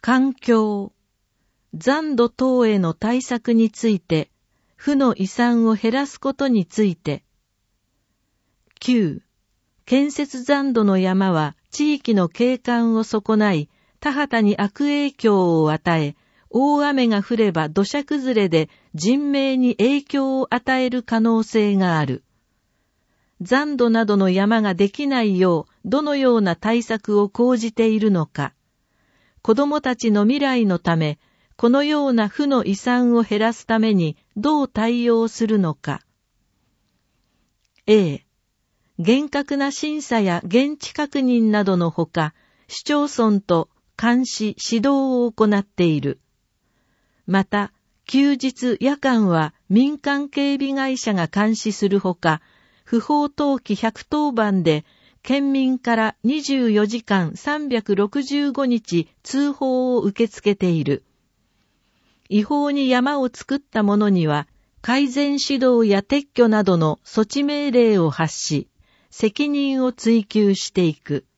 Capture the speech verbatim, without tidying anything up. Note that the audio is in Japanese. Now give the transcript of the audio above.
環境、残土等への対策について、負の遺産を減らすことについて。きゅう、建設残土の山は地域の景観を損ない、田畑に悪影響を与え、大雨が降れば土砂崩れで人命に影響を与える可能性がある。残土などの山ができないよう、どのような対策を講じているのか。子供たちの未来のため、このような負の遺産を減らすためにどう対応するのか。A、厳格な審査や現地確認などのほか、市町村と監視・指導を行っている。また、休日・夜間は民間警備会社が監視するほか、不法投棄ひゃくとおばんで、県民からにじゅうよじかんさんびゃくろくじゅうごにち通報を受け付けている。違法に山を作った者には、改善指導や撤去などの措置命令を発し、責任を追及していく。